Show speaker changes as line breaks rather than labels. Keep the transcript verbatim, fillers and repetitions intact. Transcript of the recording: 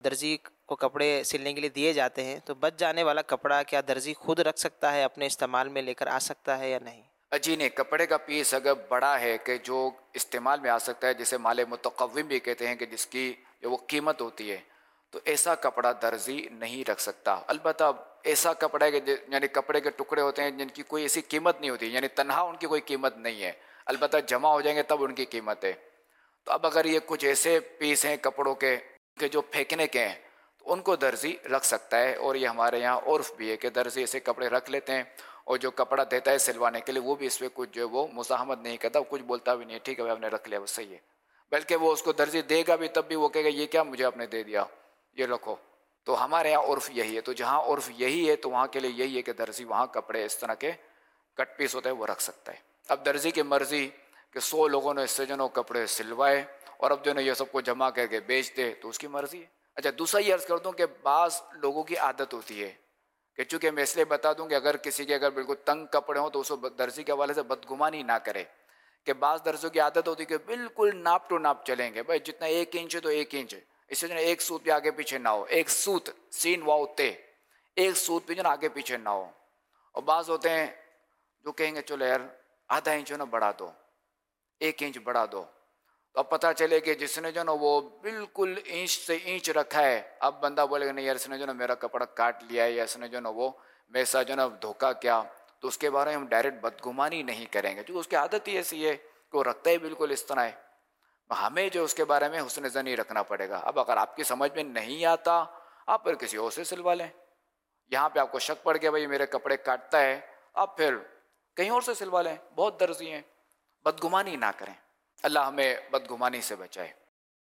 दर्जी को कपड़े सिलने के लिए दिए जाते हैं, तो बच जाने वाला कपड़ा क्या दर्जी खुद रख सकता है, अपने इस्तेमाल में लेकर आ सकता है या नहीं?
जी नहीं, कपड़े का पीस अगर बड़ा है कि जो इस्तेमाल में आ सकता है, जिसे माले मुतक़व्विम भी कहते हैं कि जिसकी जो वो कीमत होती है, तो ऐसा कपड़ा दर्जी नहीं रख सकता। अलबत्ता ऐसा कपड़ा है कि यानी कपड़े के टुकड़े होते हैं जिनकी कोई ऐसी कीमत नहीं होती, यानी तन्हा उनकी कोई कीमत नहीं है, अलबत्ता जमा हो जाएंगे तब उनकी कीमत है। तो अब अगर ये कुछ ऐसे पीस हैं कपड़ों के कि जो फेंकने के हैं, तो उनको दर्जी रख सकता है। और ये हमारे यहाँ उर्फ भी है कि दर्जी ऐसे कपड़े रख लेते हैं, और जो कपड़ा देता है सिलवाने के लिए वो भी इसमें कुछ जो है वो मुज़ाहमत नहीं करता, कुछ बोलता भी नहीं है, ठीक है भाई आपने रख लिया वो सही है। बल्कि वो उसको दर्जी देगा भी तब भी वो कहेगा ये क्या मुझे आपने दे दिया, ये रखो। तो हमारे यहाँ उर्फ यही है। तो जहाँ उर्फ यही है तो वहाँ के लिए यही है कि दर्जी वहाँ कपड़े इस तरह के कट पीस होते हैं वो रख सकता है। अब दर्जी की मर्जी कि सौ लोगों ने इससे जो है कपड़े सिलवाए और अब जो है ये सबको जमा करके बेच दे, तो उसकी मर्जी है। अच्छा, दूसरा ये अर्ज़ कर दूँ कि बाज़ लोगों की आदत होती है कि चूँकि मैं इसलिए बता दूँ कि अगर किसी के अगर बिल्कुल तंग कपड़े हों तो उसको दर्जी के हवाले से बदगुमानी ना करे, कि बाज़ दर्जों की आदत होती है कि बिल्कुल नाप टू नाप चलेंगे, भाई जितना एक इंच है तो एक इंच, इससे जो एक सूत भी आगे पीछे ना हो, एक सूत सीन वाओ ते, एक सूत भी जो आगे पीछे ना हो। और बाज़ होते हैं जो कहेंगे चलो यार आधा इंच ना बढ़ा दो, एक इंच बढ़ा दो, तो अब पता चले कि जिसने जो ना वो बिल्कुल इंच से इंच रखा है, अब बंदा बोलेगा नहीं यार इसने जो ना मेरा कपड़ा काट लिया है या इसने जो ना वो मेरे साथ जो ना धोखा क्या, तो उसके बारे में हम डायरेक्ट बदगुमानी नहीं करेंगे क्योंकि उसकी आदत ही ऐसी है कि वो रखता ही बिल्कुल इस तरह है। हमें जो उसके बारे में हुस्न ज़नी रखना पड़ेगा। अब अगर आपकी समझ में नहीं आता आप फिर किसी और से सिलवा लें। यहाँ पे आपको शक पड़ गया भाई मेरे कपड़े काटता है, आप फिर कहीं और से सिलवा लें, बहुत दर्जी हैं। बदगुमानी ना करें। अल्लाह हमें बदगुमानी से बचाए।